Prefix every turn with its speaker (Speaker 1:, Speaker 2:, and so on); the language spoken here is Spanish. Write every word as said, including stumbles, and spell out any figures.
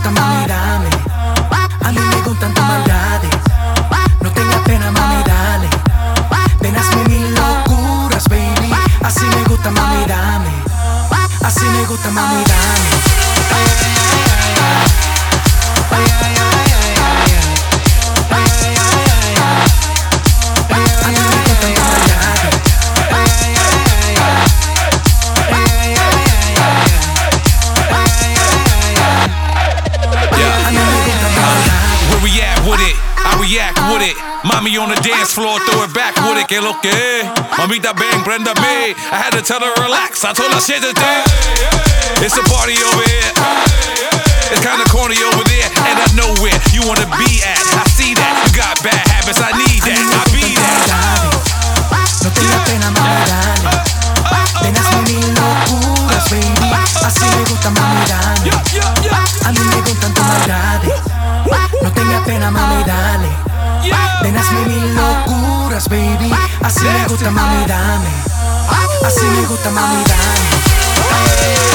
Speaker 1: gusta, mami, dame. A mí me gustan tus maldades. No tengas pena, mami, dale. Ven, hazme mil locuras, baby. Así me gusta, mami, dame. Así me gusta, mami, dame.
Speaker 2: React with it. Mommy on the dance floor, throw it back with it. Que lo que es? Mamita bang, Brenda May. I had to tell her relax. I told her shit to do. It's a party over here. It's kinda corny over there, and I know where you wanna be at. I see that you got bad habits. I need that. I be that.
Speaker 1: No tengas pena, mami, dale. Ven, hazme mil locuras, baby. Así me gusta, mami, dale. A mí me gustan tus maldades. No tengas pena, mami, dale. Ven, hazme mil locuras, baby. Así me gusta, mami, dame. Así me gusta, mami, dame.